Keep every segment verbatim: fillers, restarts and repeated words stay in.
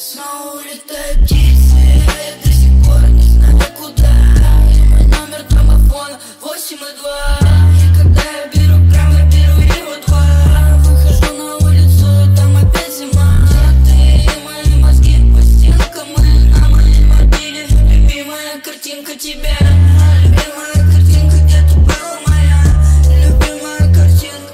Снова улетают птицы, а я до сих пор не знаю куда. И мой номер домофона восемь и два. И когда я беру грамм, я беру его два. Выхожу на улицу, и там опять зима. Ты и мои мозги по стенкам, и на моей мобиле любимая картинка тебя. Любимая картинка, где ты была моя. Любимая картинка.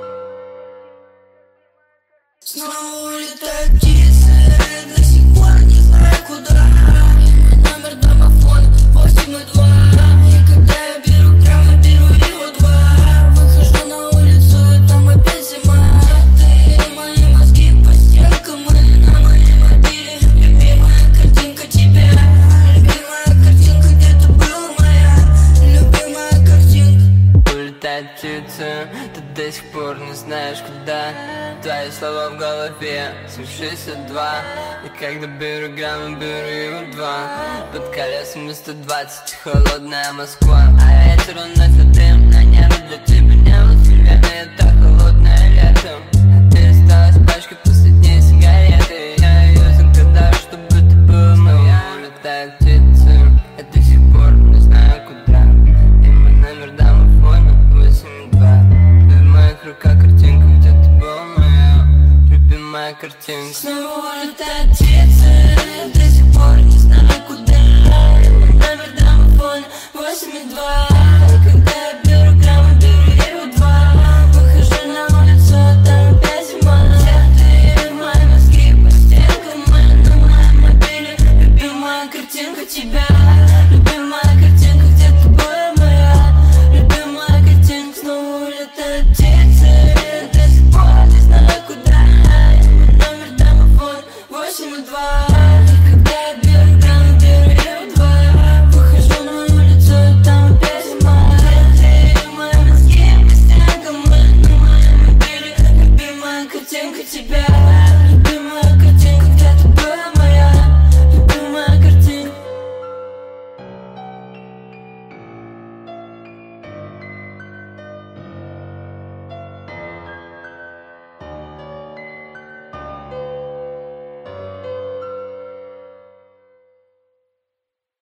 Снова улетают птицы, я до сих пор не знаю куда. И мой номер домофона восемь и два. И когда я беру грамм, я беру его два. Выхожу на улицу, и там опять зима. Ты и мои мозги по стенкам, и на моей мобиле любимая картинка тебя. Любимая картинка, где ты была моя. Любимая картинка. Улетает птица, ты до сих пор не знаешь куда. Твои слова в голове, семь шестьдесят два. И когда беру грамм, беру его два. Под колесами сто двадцать, холодная Москва. А ветер уносит дым, на небо для тебя небо. Вселенная так холодная летом. Пересталась пачка последней сигареты. Я ее загадаю, чтобы ты была моя. Улетает птица, я до сих пор не знаю куда. И мой номер домофона восемь и два. И в моих руках картинка, где ты была моя. Любимая картинка. Снова улетает птица, я до сих пор не знаю куда. И мой номер домофона восемь и два. И когда я беру грамм, я беру его два. Выхожу на улицу, а там опять зима. Ты и мои мозги по стенкам, и на моей мобиле любимая картинка тебя. Любимая картинка, где ты была моя. Любимая картинка. Снова улетает птица, я до сих пор не знаю куда. И мой номер домофона восемь и два.